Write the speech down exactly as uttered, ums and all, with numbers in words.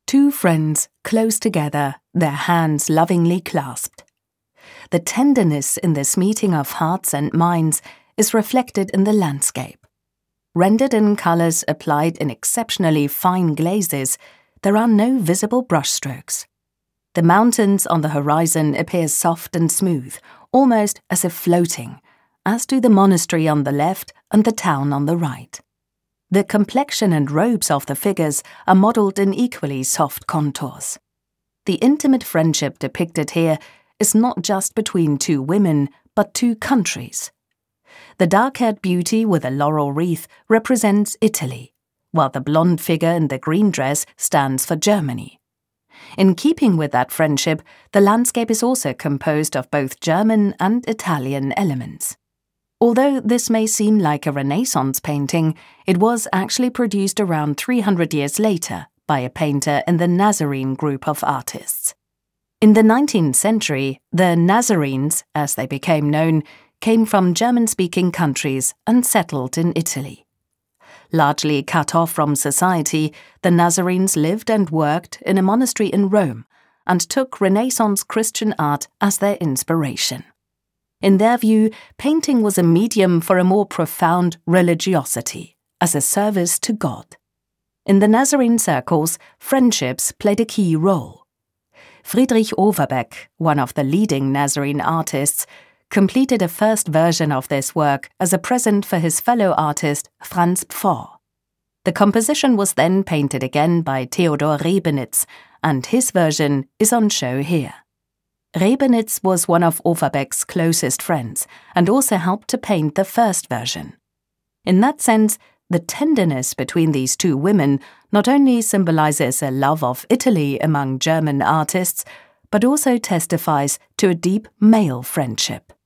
Two friends close together, their hands lovingly clasped. The tenderness in this meeting of hearts and minds is reflected in the landscape. Rendered in colors applied in exceptionally fine glazes, there are no visible brushstrokes. The mountains on the horizon appear soft and smooth, almost as if floating, as do the monastery on the left and the town on the right. The complexion and robes of the figures are modelled in equally soft contours. The intimate friendship depicted here is not just between two women, but two countries. The dark-haired beauty with a laurel wreath represents Italy, while the blonde figure in the green dress stands for Germany. In keeping with that friendship, the landscape is also composed of both German and Italian elements. Although this may seem like a Renaissance painting, it was actually produced around three hundred years later by a painter in the Nazarene group of artists. In the nineteenth century, the Nazarenes, as they became known, came from German-speaking countries and settled in Italy. Largely cut off from society, the Nazarenes lived and worked in a monastery in Rome and took Renaissance Christian art as their inspiration. In their view, painting was a medium for a more profound religiosity, as a service to God. In the Nazarene circles, friendships played a key role. Friedrich Overbeck, one of the leading Nazarene artists, completed a first version of this work as a present for his fellow artist Franz Pforr. The composition was then painted again by Theodor Rebenitz, and his version is on show here. Rebenitz was one of Overbeck's closest friends and also helped to paint the first version. In that sense, the tenderness between these two women not only symbolizes a love of Italy among German artists, but also testifies to a deep male friendship.